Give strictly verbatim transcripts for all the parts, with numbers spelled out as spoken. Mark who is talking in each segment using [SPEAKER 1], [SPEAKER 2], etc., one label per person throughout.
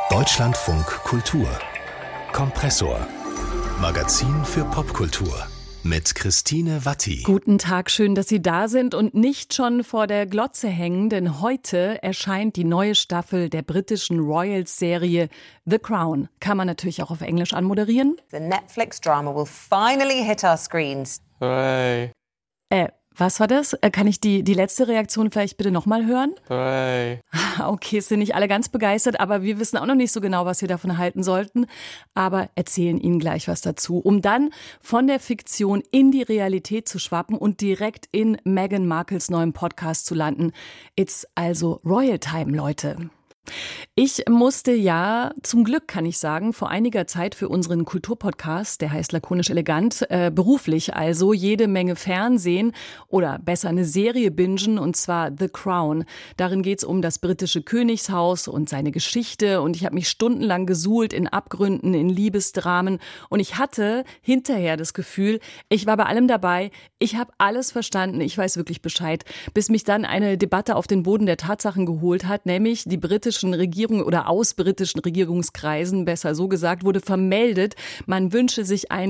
[SPEAKER 1] Deutschlandfunk Kultur Kompressor. Magazin für Popkultur mit Christine Watti.
[SPEAKER 2] Guten Tag, schön, dass Sie da sind und nicht schon vor der Glotze hängen, denn heute erscheint die neue Staffel der britischen Royals-Serie The Crown. Kann man natürlich auch auf Englisch anmoderieren.
[SPEAKER 3] The Netflix drama will finally hit our screens.
[SPEAKER 4] Hooray.
[SPEAKER 2] Äh, was war das? Äh, kann ich die, die letzte Reaktion vielleicht bitte nochmal hören?
[SPEAKER 4] Hooray.
[SPEAKER 2] Okay, es sind nicht alle ganz begeistert, aber wir wissen auch noch nicht so genau, was wir davon halten sollten. Aber erzählen Ihnen gleich was dazu, um dann von der Fiktion in die Realität zu schwappen und direkt in Meghan Markles neuem Podcast zu landen. It's also Royal Time, Leute. Ich musste ja, zum Glück kann ich sagen, vor einiger Zeit für unseren Kulturpodcast, der heißt Lakonisch Elegant, äh, beruflich also jede Menge Fernsehen oder besser eine Serie bingen, und zwar The Crown. Darin geht's um das britische Königshaus und seine Geschichte, und ich habe mich stundenlang gesuhlt in Abgründen, in Liebesdramen, und ich hatte hinterher das Gefühl, ich war bei allem dabei, ich habe alles verstanden, ich weiß wirklich Bescheid, bis mich dann eine Debatte auf den Boden der Tatsachen geholt hat, nämlich die britische Regierung oder aus britischen Regierungskreisen, besser so gesagt, wurde vermeldet, man wünsche sich einen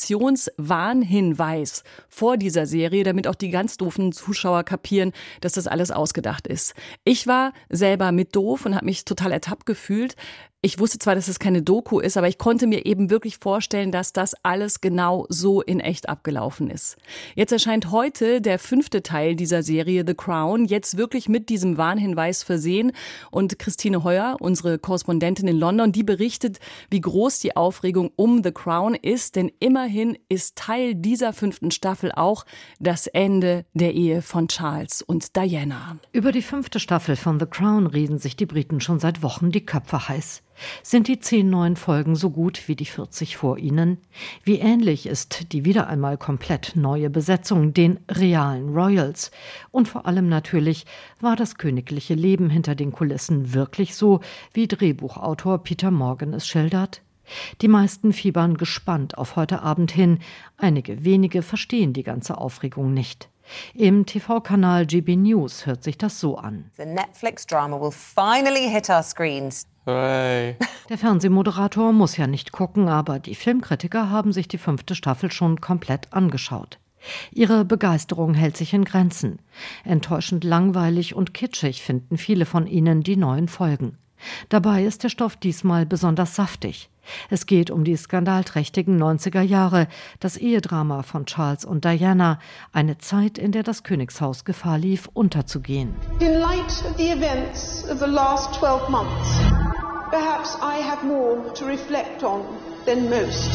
[SPEAKER 2] Fiktionswarnhinweis vor dieser Serie, damit auch die ganz doofen Zuschauer kapieren, dass das alles ausgedacht ist. Ich war selber mit doof und habe mich total ertappt gefühlt. Ich wusste zwar, dass es keine Doku ist, aber ich konnte mir eben wirklich vorstellen, dass das alles genau so in echt abgelaufen ist. Jetzt erscheint heute der fünfte Teil dieser Serie The Crown, jetzt wirklich mit diesem Warnhinweis versehen. Und Christine Heuer, unsere Korrespondentin in London, die berichtet, wie groß die Aufregung um The Crown ist. Denn immerhin ist Teil dieser fünften Staffel auch das Ende der Ehe von Charles und Diana.
[SPEAKER 5] Über die fünfte Staffel von The Crown reden sich die Briten schon seit Wochen die Köpfe heiß. Sind die zehn neuen Folgen so gut wie die vierzig vor ihnen? Wie ähnlich ist die wieder einmal komplett neue Besetzung den realen Royals? Und vor allem natürlich, war das königliche Leben hinter den Kulissen wirklich so, wie Drehbuchautor Peter Morgan es schildert? Die meisten fiebern gespannt auf heute Abend hin. Einige wenige verstehen die ganze Aufregung nicht. Im T V-Kanal G B News hört sich das so an.
[SPEAKER 3] The Netflix drama will finally hit our screens.
[SPEAKER 4] Hooray.
[SPEAKER 5] Der Fernsehmoderator muss ja nicht gucken, aber die Filmkritiker haben sich die fünfte Staffel schon komplett angeschaut. Ihre Begeisterung hält sich in Grenzen. Enttäuschend langweilig und kitschig finden viele von ihnen die neuen Folgen. Dabei ist der Stoff diesmal besonders saftig. Es geht um die skandalträchtigen neunziger Jahre, das Ehedrama von Charles und Diana, eine Zeit, in der das Königshaus Gefahr lief, unterzugehen.
[SPEAKER 6] In light of the events of the last twelve months, perhaps I have more to reflect on than most.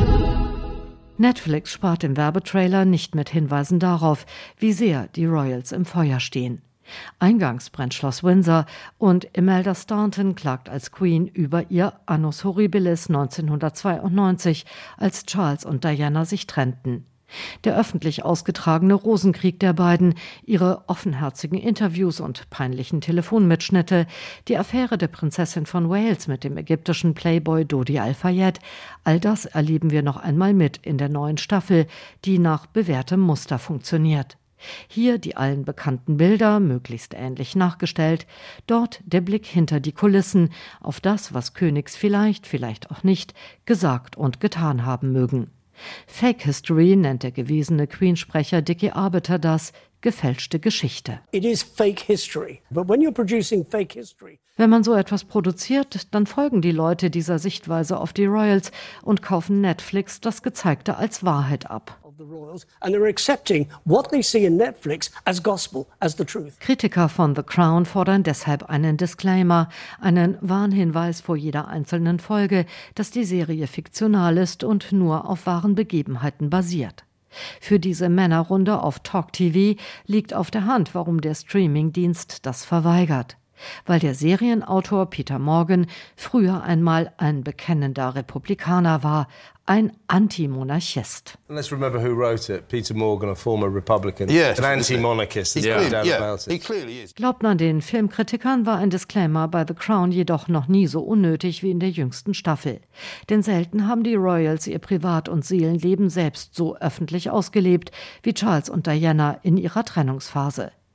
[SPEAKER 5] Netflix spart im Werbetrailer nicht mit Hinweisen darauf, wie sehr die Royals im Feuer stehen. Eingangs brennt Schloss Windsor und Imelda Staunton klagt als Queen über ihr Annus Horribilis neunzehnhundertzweiundneunzig, als Charles und Diana sich trennten. Der öffentlich ausgetragene Rosenkrieg der beiden, ihre offenherzigen Interviews und peinlichen Telefonmitschnitte, die Affäre der Prinzessin von Wales mit dem ägyptischen Playboy Dodi Al-Fayed, all das erleben wir noch einmal mit in der neuen Staffel, die nach bewährtem Muster funktioniert. Hier die allen bekannten Bilder, möglichst ähnlich nachgestellt, dort der Blick hinter die Kulissen, auf das, was Königs vielleicht, vielleicht auch nicht, gesagt und getan haben mögen. Fake History nennt der gewesene Queen-Sprecher Dickie Arbiter das, gefälschte Geschichte.
[SPEAKER 7] It is fake history, but when you're producing fake history,
[SPEAKER 5] wenn man so etwas produziert, dann folgen die Leute dieser Sichtweise auf die Royals und kaufen Netflix das Gezeigte als Wahrheit ab.
[SPEAKER 7] And they're accepting what they see in Netflix as gospel, as the truth.
[SPEAKER 5] Kritiker von The Crown fordern deshalb einen Disclaimer, einen Warnhinweis vor jeder einzelnen Folge, dass die Serie fiktional ist und nur auf wahren Begebenheiten basiert. Für diese Männerrunde auf Talk T V liegt auf der Hand, warum der Streamingdienst das verweigert. Weil der Serienautor Peter Morgan früher einmal ein bekennender Republikaner war, ein Antimonarchist.
[SPEAKER 8] Let's remember who wrote it. Peter Morgan, a former Republican,
[SPEAKER 4] yes,
[SPEAKER 8] an anti-monarchist.
[SPEAKER 4] He clearly, yeah, he clearly is.
[SPEAKER 5] Glaubt man den Filmkritikern, war ein Disclaimer bei The Crown jedoch noch nie so unnötig wie in der jüngsten Staffel. Denn selten haben die Royals ihr Privat- und Seelenleben selbst so öffentlich ausgelebt wie Charles und Diana in ihrer Trennungsphase.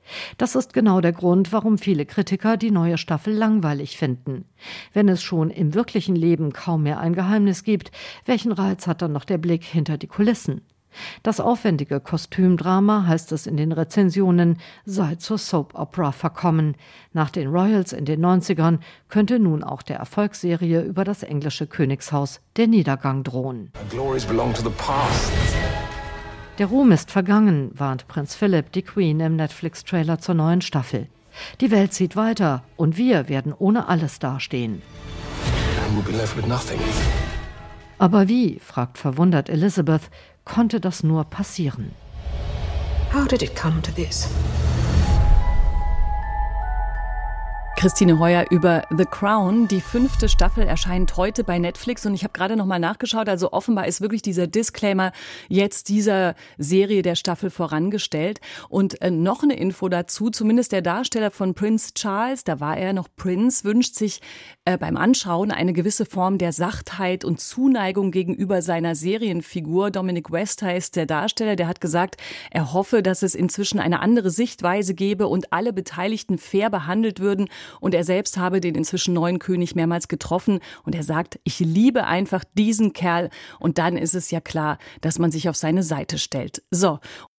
[SPEAKER 5] Das ist genau der Grund, warum viele Kritiker die neue Staffel langweilig finden. Wenn es schon im wirklichen Leben kaum mehr ein Geheimnis gibt, welchen Reiz hat dann noch der Blick hinter die Kulissen? Das aufwendige Kostümdrama, heißt es in den Rezensionen, sei zur Soap-Opera verkommen. Nach den Royals in den neunzigern könnte nun auch der Erfolgsserie über das englische Königshaus der Niedergang drohen. Der Ruhm ist vergangen, warnt Prinz Philipp die Queen im Netflix-Trailer zur neuen Staffel. Die Welt zieht weiter und wir werden ohne alles dastehen. Aber wie, fragt verwundert Elizabeth, konnte das nur passieren?
[SPEAKER 9] How did it come to this?
[SPEAKER 2] Christine Heuer über The Crown. Die fünfte Staffel erscheint heute bei Netflix und ich habe gerade noch mal nachgeschaut. Also offenbar ist wirklich dieser Disclaimer jetzt dieser Serie der Staffel vorangestellt. Und äh, noch eine Info dazu, zumindest der Darsteller von Prince Charles, da war er noch Prince, wünscht sich äh, beim Anschauen eine gewisse Form der Sachtheit und Zuneigung gegenüber seiner Serienfigur. Dominic West heißt der Darsteller, der hat gesagt, er hoffe, dass es inzwischen eine andere Sichtweise gebe und alle Beteiligten fair behandelt würden. Und er selbst habe den inzwischen neuen König mehrmals getroffen. Und er sagt, ich liebe einfach diesen Kerl. Und dann ist es ja klar, dass man sich auf seine Seite stellt. So.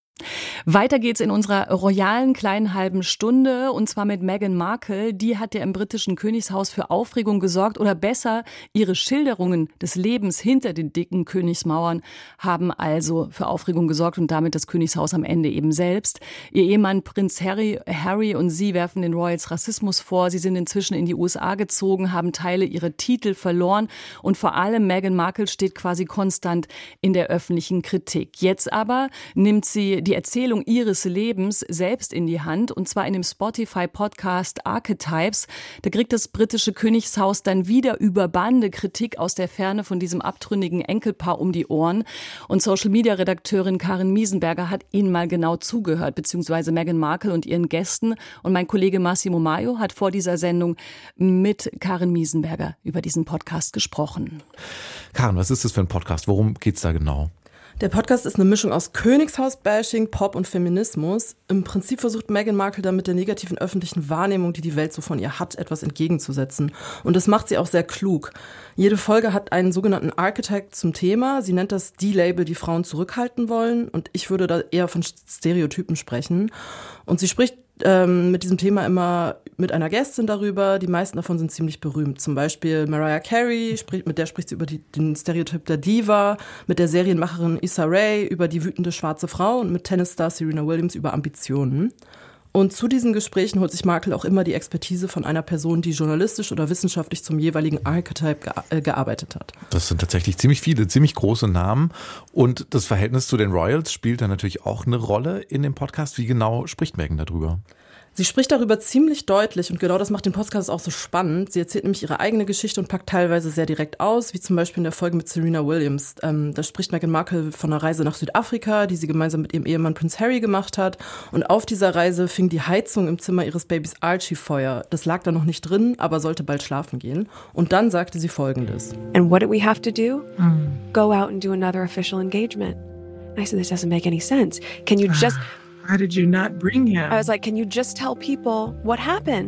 [SPEAKER 2] Weiter geht's in unserer royalen kleinen halben Stunde und zwar mit Meghan Markle. Die hat ja im britischen Königshaus für Aufregung gesorgt oder besser, ihre Schilderungen des Lebens hinter den dicken Königsmauern haben also für Aufregung gesorgt und damit das Königshaus am Ende eben selbst. Ihr Ehemann Prinz Harry, Harry und sie werfen den Royals Rassismus vor. Sie sind inzwischen in die U S A gezogen, haben Teile ihrer Titel verloren und vor allem Meghan Markle steht quasi konstant in der öffentlichen Kritik. Jetzt aber nimmt sie die Erzählung ihres Lebens selbst in die Hand und zwar in dem Spotify-Podcast Archetypes. Da kriegt das britische Königshaus dann wieder über Bande Kritik aus der Ferne von diesem abtrünnigen Enkelpaar um die Ohren. Und Social-Media-Redakteurin Karin Miesenberger hat ihnen mal genau zugehört, beziehungsweise Meghan Markle und ihren Gästen. Und mein Kollege Massimo Maio hat vor dieser Sendung mit Karin Miesenberger über diesen Podcast gesprochen.
[SPEAKER 10] Karin, was ist das für ein Podcast? Worum geht's da genau?
[SPEAKER 11] Der Podcast ist eine Mischung aus Königshaus-Bashing, Pop und Feminismus. Im Prinzip versucht Meghan Markle damit der negativen öffentlichen Wahrnehmung, die die Welt so von ihr hat, etwas entgegenzusetzen. Und das macht sie auch sehr klug. Jede Folge hat einen sogenannten Archetype zum Thema. Sie nennt das die Label, die Frauen zurückhalten wollen. Und ich würde da eher von Stereotypen sprechen. Und sie spricht ähm, mit diesem Thema immer mit einer Gästin darüber. Die meisten davon sind ziemlich berühmt. Zum Beispiel Mariah Carey, spricht, mit der spricht sie über die, den Stereotyp der Diva, mit der Serienmacherin Issa Rae über die wütende schwarze Frau und mit Tennisstar Serena Williams über Ambitionen. Und zu diesen Gesprächen holt sich Markle auch immer die Expertise von einer Person, die journalistisch oder wissenschaftlich zum jeweiligen Archetype ge- äh, gearbeitet hat.
[SPEAKER 10] Das sind tatsächlich ziemlich viele, ziemlich große Namen. Und das Verhältnis zu den Royals spielt da natürlich auch eine Rolle in dem Podcast. Wie genau spricht Meghan darüber?
[SPEAKER 11] Sie spricht darüber ziemlich deutlich und genau das macht den Podcast auch so spannend. Sie erzählt nämlich ihre eigene Geschichte und packt teilweise sehr direkt aus, wie zum Beispiel in der Folge mit Serena Williams. Ähm, da spricht Meghan Markle von einer Reise nach Südafrika, die sie gemeinsam mit ihrem Ehemann Prince Harry gemacht hat. Und auf dieser Reise fing die Heizung im Zimmer ihres Babys Archie Feuer. Das lag da noch nicht drin, aber sollte bald schlafen gehen. Und dann sagte sie Folgendes.
[SPEAKER 9] And what did we have to do? Mm. Go out and do another official engagement. And I said, this doesn't make any sense. Can you just...
[SPEAKER 12] Why did you not bring him?
[SPEAKER 9] I was like, can you just tell people what happened?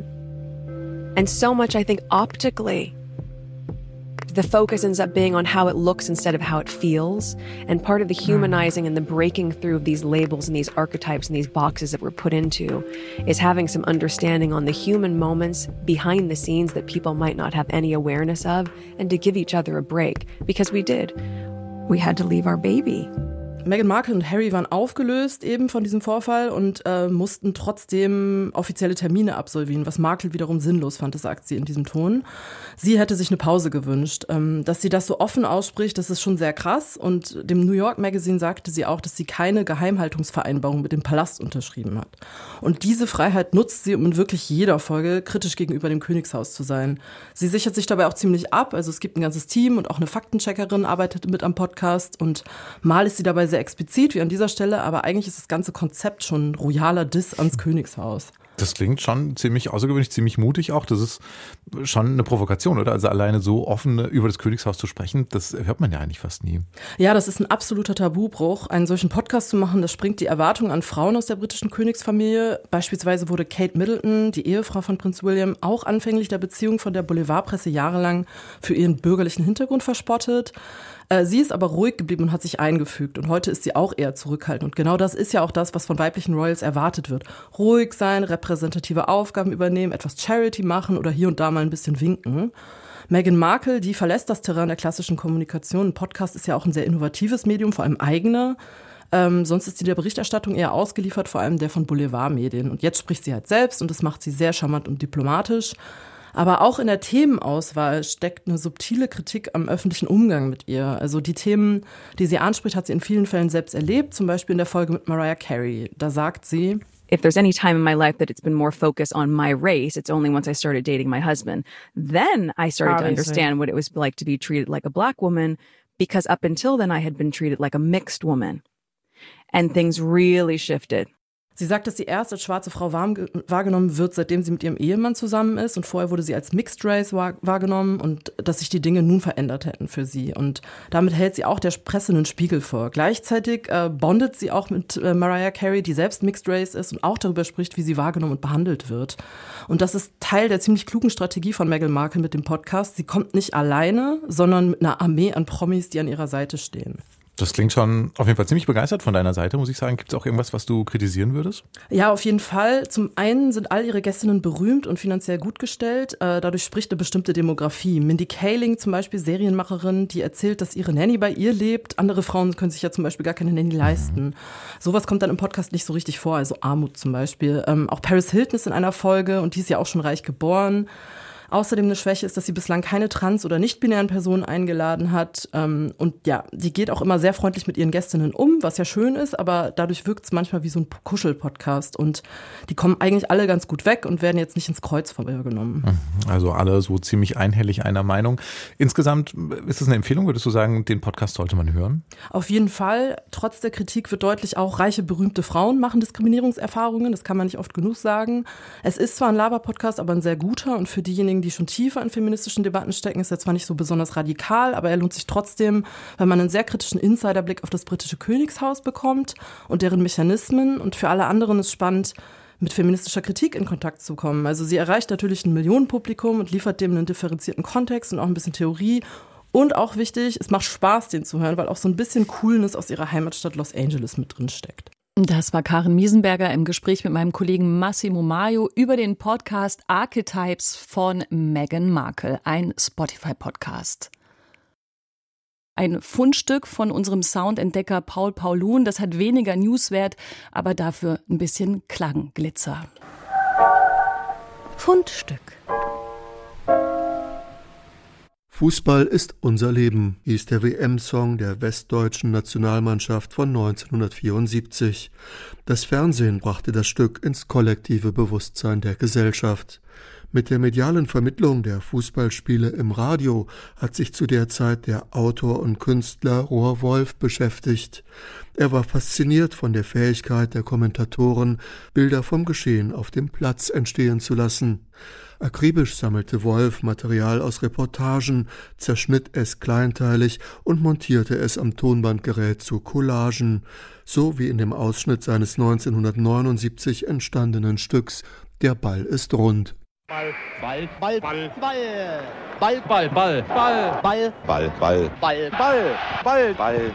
[SPEAKER 9] And so much, I think, optically, the focus ends up being on how it looks instead of how it feels. And part of the humanizing and the breaking through of these labels and these archetypes and these boxes that we're put into is having some understanding on the human moments behind the scenes that people might not have any awareness of, and to give each other a break. Because we did. We had to leave our baby.
[SPEAKER 11] Meghan Markle und Harry waren aufgelöst eben von diesem Vorfall und äh, mussten trotzdem offizielle Termine absolvieren, was Markle wiederum sinnlos fand, das sagt sie in diesem Ton. Sie hätte sich eine Pause gewünscht. Ähm, dass sie das so offen ausspricht, das ist schon sehr krass. Und dem New York Magazine sagte sie auch, dass sie keine Geheimhaltungsvereinbarung mit dem Palast unterschrieben hat. Und diese Freiheit nutzt sie, um in wirklich jeder Folge kritisch gegenüber dem Königshaus zu sein. Sie sichert sich dabei auch ziemlich ab. Also es gibt ein ganzes Team und auch eine Faktencheckerin arbeitet mit am Podcast. Und mal ist sie dabei sehr explizit wie an dieser Stelle, aber eigentlich ist das ganze Konzept schon ein royaler Diss ans Königshaus.
[SPEAKER 10] Das klingt schon ziemlich außergewöhnlich, ziemlich mutig auch. Das ist schon eine Provokation, oder? Also alleine so offen über das Königshaus zu sprechen, das hört man ja eigentlich fast nie.
[SPEAKER 11] Ja, das ist ein absoluter Tabubruch. Einen solchen Podcast zu machen, das springt die Erwartungen an Frauen aus der britischen Königsfamilie. Beispielsweise wurde Kate Middleton, die Ehefrau von Prinz William, auch anfänglich der Beziehung von der Boulevardpresse jahrelang für ihren bürgerlichen Hintergrund verspottet. Sie ist aber ruhig geblieben und hat sich eingefügt. Und heute ist sie auch eher zurückhaltend. Und genau das ist ja auch das, was von weiblichen Royals erwartet wird. Ruhig sein, repräsentative Aufgaben übernehmen, etwas Charity machen oder hier und da mal ein bisschen winken. Meghan Markle, die verlässt das Terrain der klassischen Kommunikation. Ein Podcast ist ja auch ein sehr innovatives Medium, vor allem eigener. Ähm, sonst ist sie der Berichterstattung eher ausgeliefert, vor allem der von Boulevardmedien. Und jetzt spricht sie halt selbst und das macht sie sehr charmant und diplomatisch. Aber auch in der Themenauswahl steckt eine subtile Kritik am öffentlichen Umgang mit ihr. Also die Themen, die sie anspricht, hat sie in vielen Fällen selbst erlebt, zum Beispiel in der Folge mit Mariah Carey. Da sagt sie:
[SPEAKER 13] If there's any time in my life that it's been more focused on my race, it's only once I started dating my husband. Then I started Obviously. to understand what it was like to be treated like a black woman, because up until then I had been treated like a mixed woman. And things really shifted.
[SPEAKER 11] Sie sagt, dass sie erst als schwarze Frau wahrgenommen wird, seitdem sie mit ihrem Ehemann zusammen ist. Und vorher wurde sie als Mixed Race wahrgenommen und dass sich die Dinge nun verändert hätten für sie. Und damit hält sie auch der Presse einen Spiegel vor. Gleichzeitig äh, bondet sie auch mit äh, Mariah Carey, die selbst Mixed Race ist und auch darüber spricht, wie sie wahrgenommen und behandelt wird. Und das ist Teil der ziemlich klugen Strategie von Meghan Markle mit dem Podcast. Sie kommt nicht alleine, sondern mit einer Armee an Promis, die an ihrer Seite stehen.
[SPEAKER 10] Das klingt schon auf jeden Fall ziemlich begeistert von deiner Seite, muss ich sagen. Gibt es auch irgendwas, was du kritisieren würdest?
[SPEAKER 11] Ja, auf jeden Fall. Zum einen sind all ihre Gästinnen berühmt und finanziell gut gestellt. Dadurch spricht eine bestimmte Demografie. Mindy Kaling zum Beispiel, Serienmacherin, die erzählt, dass ihre Nanny bei ihr lebt. Andere Frauen können sich ja zum Beispiel gar keine Nanny leisten. Mhm. Sowas kommt dann im Podcast nicht so richtig vor, also Armut zum Beispiel. Ähm, auch Paris Hilton ist in einer Folge und die ist ja auch schon reich geboren. Außerdem eine Schwäche ist, dass sie bislang keine trans- oder nicht-binären Personen eingeladen hat. Und ja, die geht auch immer sehr freundlich mit ihren Gästinnen um, was ja schön ist, aber dadurch wirkt es manchmal wie so ein Kuschel-Podcast. Und die kommen eigentlich alle ganz gut weg und werden jetzt nicht ins Kreuz genommen.
[SPEAKER 10] Also alle so ziemlich einhellig einer Meinung. Insgesamt ist es eine Empfehlung, würdest du sagen, den Podcast sollte man hören?
[SPEAKER 11] Auf jeden Fall. Trotz der Kritik wird deutlich, auch reiche, berühmte Frauen machen Diskriminierungserfahrungen. Das kann man nicht oft genug sagen. Es ist zwar ein Laber-Podcast, aber ein sehr guter. Und für diejenigen, die schon tiefer in feministischen Debatten stecken, ist er zwar nicht so besonders radikal, aber er lohnt sich trotzdem, weil man einen sehr kritischen Insiderblick auf das britische Königshaus bekommt und deren Mechanismen. Und für alle anderen ist spannend, mit feministischer Kritik in Kontakt zu kommen. Also sie erreicht natürlich ein Millionenpublikum und liefert dem einen differenzierten Kontext und auch ein bisschen Theorie. Und auch wichtig, es macht Spaß, den zu hören, weil auch so ein bisschen Coolness aus ihrer Heimatstadt Los Angeles mit drin steckt.
[SPEAKER 2] Das war Karin Miesenberger im Gespräch mit meinem Kollegen Massimo Maio über den Podcast Archetypes von Meghan Markle, ein Spotify-Podcast. Ein Fundstück von unserem Soundentdecker Paul Paulun, das hat weniger Newswert, aber dafür ein bisschen Klangglitzer. Fundstück.
[SPEAKER 14] Fußball ist unser Leben, hieß der W M-Song der westdeutschen Nationalmannschaft von neunzehnhundertvierundsiebzig. Das Fernsehen brachte das Stück ins kollektive Bewusstsein der Gesellschaft. Mit der medialen Vermittlung der Fußballspiele im Radio hat sich zu der Zeit der Autor und Künstler Rohr Wolf beschäftigt. Er war fasziniert von der Fähigkeit der Kommentatoren, Bilder vom Geschehen auf dem Platz entstehen zu lassen. Akribisch sammelte Wolf Material aus Reportagen, zerschnitt es kleinteilig und montierte es am Tonbandgerät zu Collagen, so wie in dem Ausschnitt seines neunzehnhundertneunundsiebzig entstandenen Stücks »Der Ball ist rund«.
[SPEAKER 15] Ball, Ball, Ball, Ball, Ball, Ball, Ball, Ball, Ball, Ball, Ball, Ball, Ball, Ball, Ball, Ball.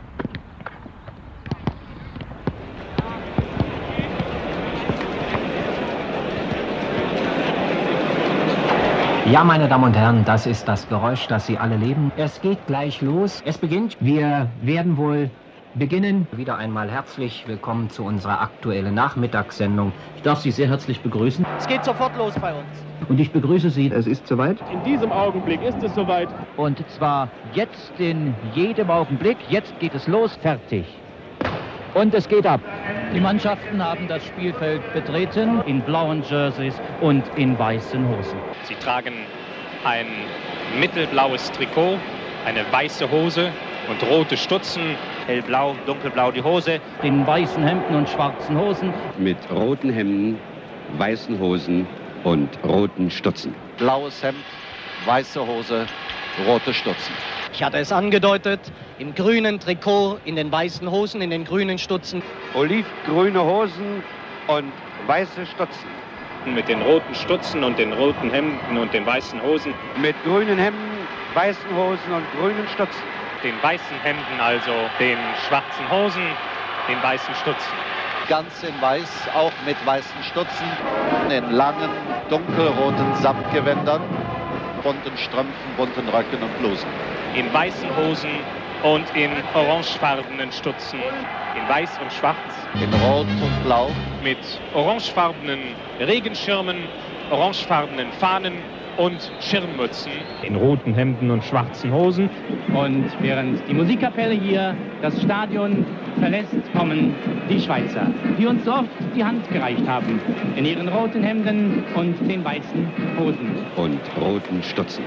[SPEAKER 16] Ja, meine Damen und Herren, das ist das Geräusch, das Sie alle leben. Es geht gleich los. Es beginnt. Wir werden wohl beginnen. Wieder einmal herzlich willkommen zu unserer aktuellen Nachmittagssendung. Ich darf Sie sehr herzlich begrüßen.
[SPEAKER 15] Es geht sofort los bei uns.
[SPEAKER 16] Und ich begrüße Sie. Es ist soweit.
[SPEAKER 17] In diesem Augenblick ist es soweit.
[SPEAKER 16] Und zwar jetzt in jedem Augenblick. Jetzt geht es los. Fertig. Und es geht ab.
[SPEAKER 18] Die Mannschaften haben das Spielfeld betreten in blauen Jerseys und in weißen Hosen.
[SPEAKER 19] Sie tragen ein mittelblaues Trikot, eine weiße Hose und rote Stutzen.
[SPEAKER 18] Hellblau, dunkelblau die Hose. In weißen Hemden und schwarzen Hosen.
[SPEAKER 20] Mit roten Hemden
[SPEAKER 15] weißen Hosen und roten Stutzen.
[SPEAKER 20] Blaues Hemd, weiße Hose, rote Stutzen. Ich hatte es angedeutet, im grünen Trikot, in den weißen Hosen, in den grünen Stutzen.
[SPEAKER 15] Olivgrüne Hosen und weiße Stutzen.
[SPEAKER 19] Mit den roten Stutzen und den roten Hemden und den weißen Hosen.
[SPEAKER 15] Mit grünen Hemden, weißen Hosen und grünen Stutzen.
[SPEAKER 19] Den weißen Hemden, also den schwarzen Hosen, den weißen Stutzen.
[SPEAKER 20] Ganz in weiß, auch mit weißen Stutzen, in langen, dunkelroten Samtgewändern, bunten Strümpfen, bunten Röcken und Blusen.
[SPEAKER 19] In weißen Hosen und in orangefarbenen Stutzen, in weiß und schwarz.
[SPEAKER 20] In rot und blau.
[SPEAKER 19] Mit orangefarbenen Regenschirmen, orangefarbenen Fahnen und Schirmmützen.
[SPEAKER 18] In roten Hemden und schwarzen Hosen. Und während die Musikkapelle hier das Stadion verlässt, kommen die Schweizer, die uns so oft die Hand gereicht haben. In ihren roten Hemden und den weißen Hosen.
[SPEAKER 15] Und roten Stutzen.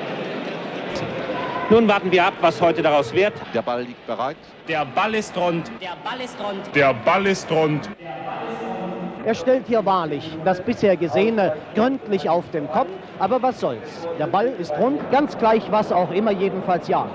[SPEAKER 18] Nun warten wir ab, was heute daraus wird.
[SPEAKER 20] Der Ball liegt bereit.
[SPEAKER 18] Der Ball ist rund.
[SPEAKER 21] Der Ball ist rund.
[SPEAKER 18] Der Ball ist rund.
[SPEAKER 21] Er stellt hier wahrlich das bisher Gesehene gründlich auf den Kopf. Aber was soll's? Der Ball ist rund, ganz gleich was auch immer, jedenfalls ja.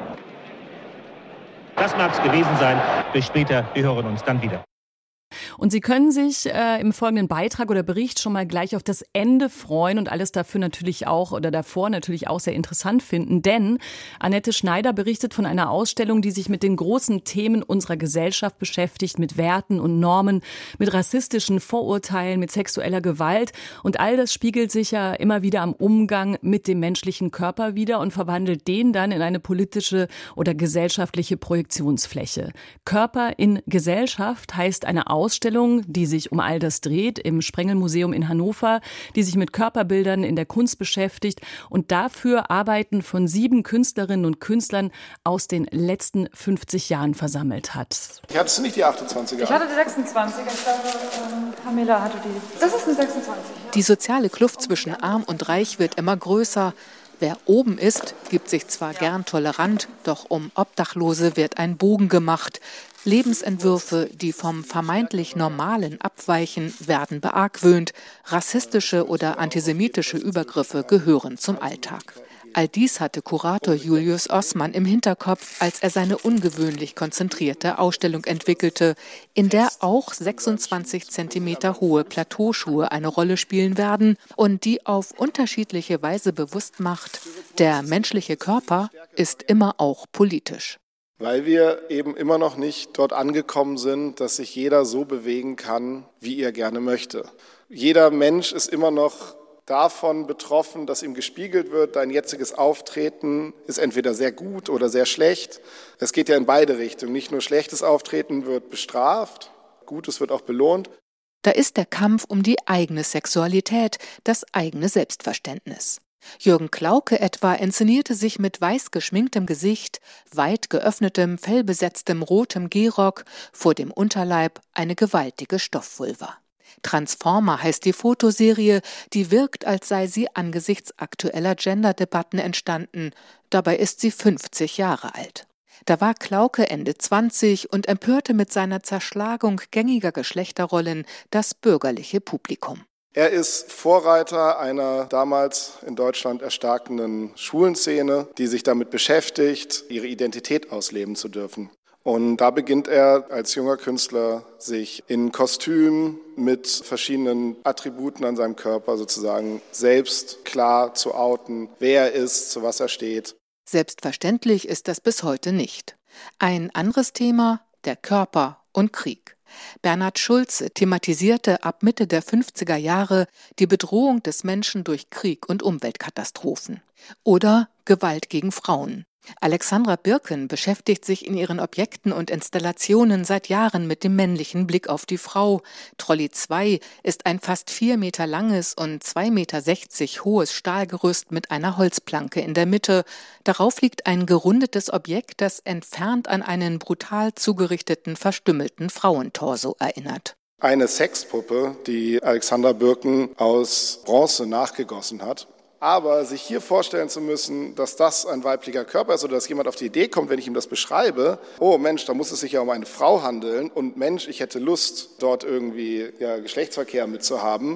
[SPEAKER 18] Das mag's gewesen sein. Bis später, wir hören uns dann wieder.
[SPEAKER 2] Und Sie können sich äh, im folgenden Beitrag oder Bericht schon mal gleich auf das Ende freuen und alles dafür natürlich auch oder davor natürlich auch sehr interessant finden. Denn Annette Schneider berichtet von einer Ausstellung, die sich mit den großen Themen unserer Gesellschaft beschäftigt, mit Werten und Normen, mit rassistischen Vorurteilen, mit sexueller Gewalt. Und all das spiegelt sich ja immer wieder am Umgang mit dem menschlichen Körper wider und verwandelt den dann in eine politische oder gesellschaftliche Projektionsfläche. Körper in Gesellschaft heißt eine Ausstellung, Ausstellung, die sich um all das dreht, im Sprengelmuseum in Hannover, die sich mit Körperbildern in der Kunst beschäftigt. Und dafür Arbeiten von sieben Künstlerinnen und Künstlern aus den letzten fünfzig Jahren versammelt hat.
[SPEAKER 22] Ich hatte nicht die achtundzwanziger.
[SPEAKER 23] Ich hatte die sechsundzwanziger. Ich glaube, ähm, Pamela hatte die. Das ist eine sechsundzwanzig. Ja.
[SPEAKER 24] Die soziale Kluft zwischen Arm und Reich wird immer größer. Wer oben ist, gibt sich zwar gern tolerant, doch um Obdachlose wird ein Bogen gemacht. Lebensentwürfe, die vom vermeintlich Normalen abweichen, werden beargwöhnt. Rassistische oder antisemitische Übergriffe gehören zum Alltag. All dies hatte Kurator Julius Ossmann im Hinterkopf, als er seine ungewöhnlich konzentrierte Ausstellung entwickelte, in der auch sechsundzwanzig Zentimeter hohe Plateauschuhe eine Rolle spielen werden und die auf unterschiedliche Weise bewusst macht, der menschliche Körper ist immer auch politisch.
[SPEAKER 22] Weil wir eben immer noch nicht dort angekommen sind, dass sich jeder so bewegen kann, wie er gerne möchte. Jeder Mensch ist immer noch davon betroffen, dass ihm gespiegelt wird, dein jetziges Auftreten ist entweder sehr gut oder sehr schlecht. Es geht ja in beide Richtungen. Nicht nur schlechtes Auftreten wird bestraft, Gutes wird auch belohnt.
[SPEAKER 24] Da ist der Kampf um die eigene Sexualität, das eigene Selbstverständnis. Jürgen Klauke etwa inszenierte sich mit weiß geschminktem Gesicht, weit geöffnetem, fellbesetztem rotem Gehrock, vor dem Unterleib eine gewaltige Stoffvulva. Transformer heißt die Fotoserie, die wirkt, als sei sie angesichts aktueller Gender-Debatten entstanden. Dabei ist sie fünfzig Jahre alt. Da war Klauke Ende zwanzig und empörte mit seiner Zerschlagung gängiger Geschlechterrollen das bürgerliche Publikum.
[SPEAKER 22] Er ist Vorreiter einer damals in Deutschland erstarkenden Schwulenszene, die sich damit beschäftigt, ihre Identität ausleben zu dürfen. Und da beginnt er als junger Künstler, sich in Kostüm mit verschiedenen Attributen an seinem Körper sozusagen selbst klar zu outen, wer er ist, zu was er steht.
[SPEAKER 24] Selbstverständlich ist das bis heute nicht. Ein anderes Thema, der Körper und Krieg. Bernhard Schulze thematisierte ab Mitte der fünfziger Jahre die Bedrohung des Menschen durch Krieg und Umweltkatastrophen oder Gewalt gegen Frauen. Alexandra Birken beschäftigt sich in ihren Objekten und Installationen seit Jahren mit dem männlichen Blick auf die Frau. Trolley zwei ist ein fast vier Meter langes und zwei Meter sechzig hohes Stahlgerüst mit einer Holzplanke in der Mitte. Darauf liegt ein gerundetes Objekt, das entfernt an einen brutal zugerichteten, verstümmelten Frauentorso erinnert.
[SPEAKER 22] Eine Sexpuppe, die Alexandra Birken aus Bronze nachgegossen hat. Aber sich hier vorstellen zu müssen, dass das ein weiblicher Körper ist oder dass jemand auf die Idee kommt, wenn ich ihm das beschreibe, oh Mensch, da muss es sich ja um eine Frau handeln und Mensch, ich hätte Lust, dort irgendwie ja, Geschlechtsverkehr mit zu haben,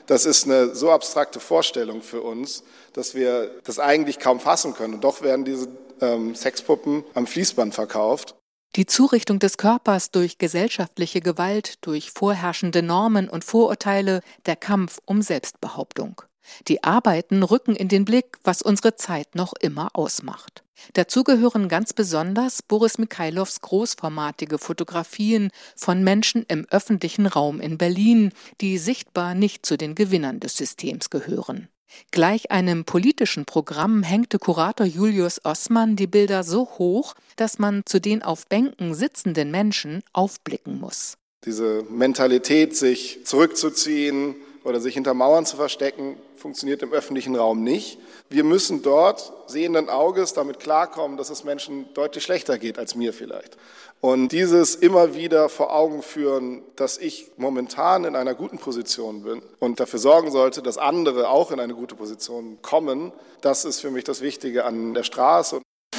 [SPEAKER 22] Das ist eine so abstrakte Vorstellung für uns, dass wir das eigentlich kaum fassen können. Und doch werden diese ähm, Sexpuppen am Fließband verkauft.
[SPEAKER 24] Die Zurichtung des Körpers durch gesellschaftliche Gewalt, durch vorherrschende Normen und Vorurteile, der Kampf um Selbstbehauptung. Die Arbeiten rücken in den Blick, was unsere Zeit noch immer ausmacht. Dazu gehören ganz besonders Boris Mikhailows großformatige Fotografien von Menschen im öffentlichen Raum in Berlin, die sichtbar nicht zu den Gewinnern des Systems gehören. Gleich einem politischen Programm hängte Kurator Julius Ossmann die Bilder so hoch, dass man zu den auf Bänken sitzenden Menschen aufblicken muss.
[SPEAKER 22] Diese Mentalität, sich zurückzuziehen oder sich hinter Mauern zu verstecken, funktioniert im öffentlichen Raum nicht. Wir müssen dort sehenden Auges damit klarkommen, dass es Menschen deutlich schlechter geht als mir vielleicht. Und dieses immer wieder vor Augen führen, dass ich momentan in einer guten Position bin und dafür sorgen sollte, dass andere auch in eine gute Position kommen, das ist für mich das Wichtige an der Straße.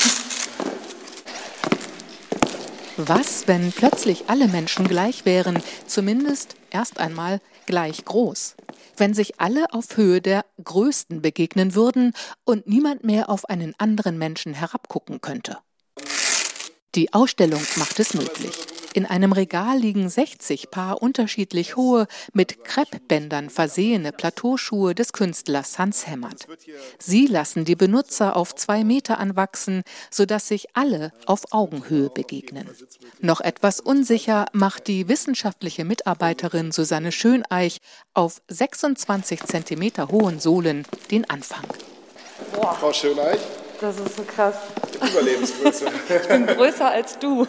[SPEAKER 24] Was, wenn plötzlich alle Menschen gleich wären, zumindest erst einmal gleich groß? Wenn sich alle auf Höhe der Größten begegnen würden und niemand mehr auf einen anderen Menschen herabgucken könnte. Die Ausstellung macht es möglich. In einem Regal liegen sechzig Paar unterschiedlich hohe, mit Kreppbändern versehene Plateauschuhe des Künstlers Hans Hemmert. Sie lassen die Benutzer auf zwei Meter anwachsen, sodass sich alle auf Augenhöhe begegnen. Noch etwas unsicher macht die wissenschaftliche Mitarbeiterin Susanne Schöneich auf sechsundzwanzig Zentimeter hohen Sohlen den Anfang.
[SPEAKER 22] Boah. Frau Schöneich.
[SPEAKER 23] Das ist so krass.
[SPEAKER 22] Überlebensgröße.
[SPEAKER 23] Ich bin größer als du.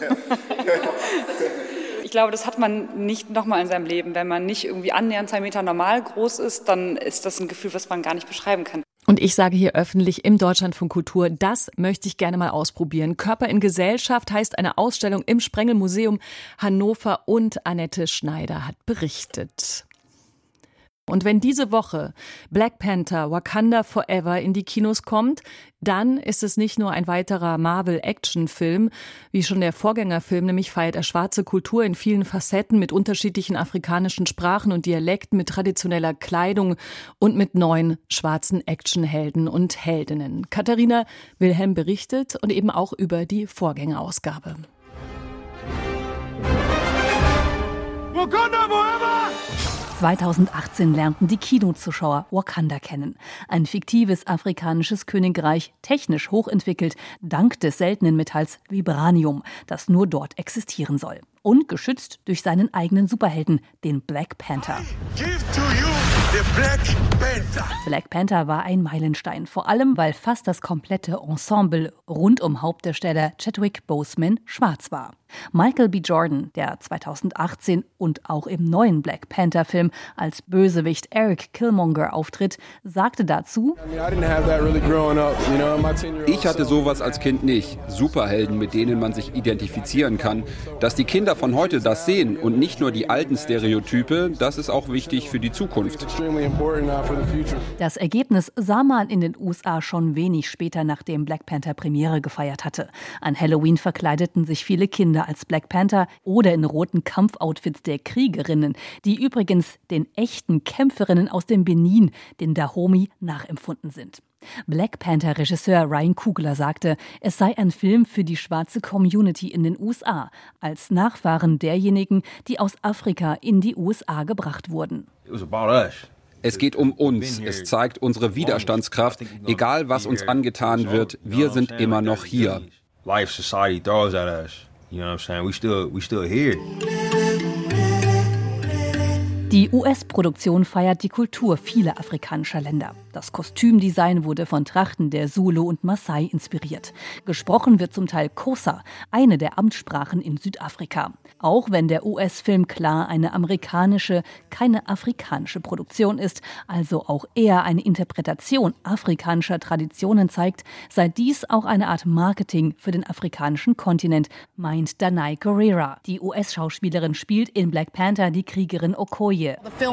[SPEAKER 23] Ich glaube, das hat man nicht nochmal in seinem Leben. Wenn man nicht irgendwie annähernd zwei Meter normal groß ist, dann ist das ein Gefühl, was man gar nicht beschreiben kann.
[SPEAKER 2] Und ich sage hier öffentlich im Deutschlandfunk Kultur, das möchte ich gerne mal ausprobieren. Körper in Gesellschaft heißt eine Ausstellung im Sprengel-Museum Hannover und Annette Schneider hat berichtet. Und wenn diese Woche Black Panther Wakanda Forever in die Kinos kommt, dann ist es nicht nur ein weiterer Marvel-Action-Film, wie schon der Vorgängerfilm, nämlich feiert er schwarze Kultur in vielen Facetten mit unterschiedlichen afrikanischen Sprachen und Dialekten, mit traditioneller Kleidung und mit neuen schwarzen Actionhelden und Heldinnen. Katharina Wilhelm berichtet und eben auch über die Vorgängerausgabe.
[SPEAKER 1] Wakanda Forever!
[SPEAKER 3] zweitausendachtzehn lernten die Kinozuschauer Wakanda kennen. Ein fiktives afrikanisches Königreich, technisch hochentwickelt, dank des seltenen Metalls Vibranium, das nur dort existieren soll. Und geschützt durch seinen eigenen Superhelden, den Black Panther. Black Panther. Black Panther war ein Meilenstein, vor allem weil fast das komplette Ensemble rund um Hauptdarsteller Chadwick Boseman schwarz war. Michael B. Jordan, der zweitausendachtzehn und auch im neuen Black Panther-Film als Bösewicht Eric Killmonger auftritt, sagte dazu:
[SPEAKER 6] Ich hatte sowas als Kind nicht. Superhelden, mit denen man sich identifizieren kann. Dass die Kinder von heute das sehen und nicht nur die alten Stereotype, das ist auch wichtig für die Zukunft.
[SPEAKER 3] Das Ergebnis sah man in den U S A schon wenig später, nachdem Black Panther Premiere gefeiert hatte. An Halloween verkleideten sich viele Kinder als Black Panther oder in roten Kampfoutfits der Kriegerinnen, die übrigens den echten Kämpferinnen aus dem Benin, den Dahomey, nachempfunden sind. Black Panther-Regisseur Ryan Coogler sagte, es sei ein Film für die schwarze Community in den U S A, als Nachfahren derjenigen, die aus Afrika in die U S A gebracht wurden.
[SPEAKER 6] Es geht um uns. Es zeigt unsere Widerstandskraft. Egal, was uns angetan wird, wir sind immer noch hier.
[SPEAKER 3] Die U S-Produktion feiert die Kultur vieler afrikanischer Länder. Das Kostümdesign wurde von Trachten der Zulu und Maasai inspiriert. Gesprochen wird zum Teil Xhosa, eine der Amtssprachen in Südafrika. Auch wenn der U S-Film klar eine amerikanische, keine afrikanische Produktion ist, also auch eher eine Interpretation afrikanischer Traditionen zeigt, sei dies auch eine Art Marketing für den afrikanischen Kontinent, meint Danai Gurira. Die U S-Schauspielerin spielt in Black Panther die Kriegerin Okoye.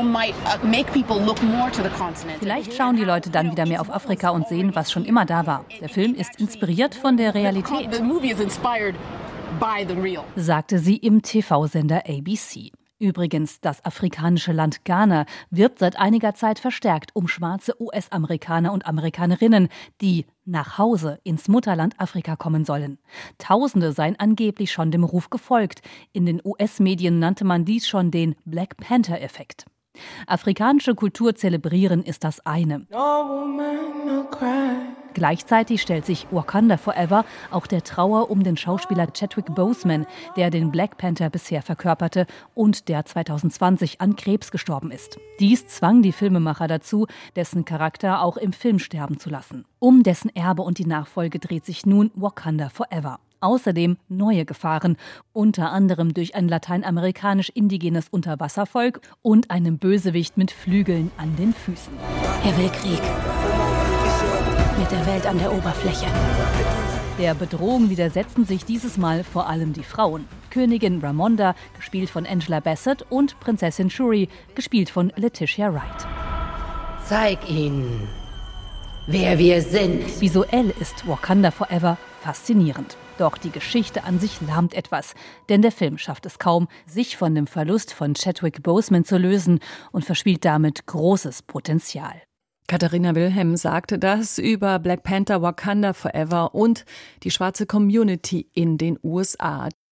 [SPEAKER 3] Vielleicht schauen die Leute dann wieder mehr auf Afrika und sehen, was schon immer da war. Der Film ist inspiriert von der Realität, sagte sie im T V-Sender A B C. Übrigens, das afrikanische Land Ghana wirbt seit einiger Zeit verstärkt um schwarze U S-Amerikaner und Amerikanerinnen, die nach Hause ins Mutterland Afrika kommen sollen. Tausende seien angeblich schon dem Ruf gefolgt. In den U S-Medien nannte man dies schon den Black Panther-Effekt. Afrikanische Kultur zelebrieren ist das eine.
[SPEAKER 12] No woman, no cry.
[SPEAKER 3] Gleichzeitig stellt sich Wakanda Forever auch der Trauer um den Schauspieler Chadwick Boseman, der den Black Panther bisher verkörperte und der zwanzig zwanzig an Krebs gestorben ist. Dies zwang die Filmemacher dazu, dessen Charakter auch im Film sterben zu lassen. Um dessen Erbe und die Nachfolge dreht sich nun Wakanda Forever. Außerdem neue Gefahren, unter anderem durch ein lateinamerikanisch-indigenes Unterwasservolk und einem Bösewicht mit Flügeln an den Füßen.
[SPEAKER 1] Er will Krieg. Mit der Welt an der Oberfläche.
[SPEAKER 3] Der Bedrohung widersetzen sich dieses Mal vor allem die Frauen. Königin Ramonda, gespielt von Angela Bassett, und Prinzessin Shuri, gespielt von Letitia Wright.
[SPEAKER 1] Zeig ihnen, wer wir sind.
[SPEAKER 3] Visuell ist Wakanda Forever faszinierend. Doch die Geschichte an sich lahmt etwas, denn der Film schafft es kaum, sich von dem Verlust von Chadwick Boseman zu lösen und verspielt damit großes Potenzial.
[SPEAKER 2] Katharina Wilhelm sagte das über Black Panther Wakanda Forever und die schwarze Community in den U S A.